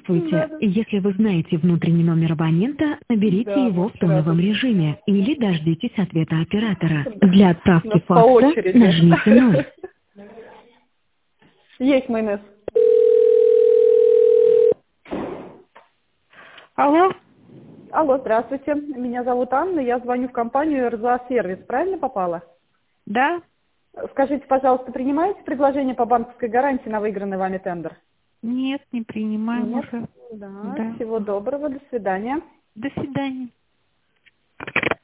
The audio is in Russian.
Здравствуйте. Если вы знаете внутренний номер абонента, наберите его в тоновом режиме или дождитесь ответа оператора. Для отправки По факса очереди. нажмите 0. Есть майонез. Алло? Алло, здравствуйте. Меня зовут Анна, я звоню в компанию РЗА Сервис. Правильно попала? Да? Скажите, пожалуйста, принимаете предложение по банковской гарантии на выигранный вами тендер? Нет, не принимаем Нет? уже. Да. Да. Всего доброго, до свидания. До свидания.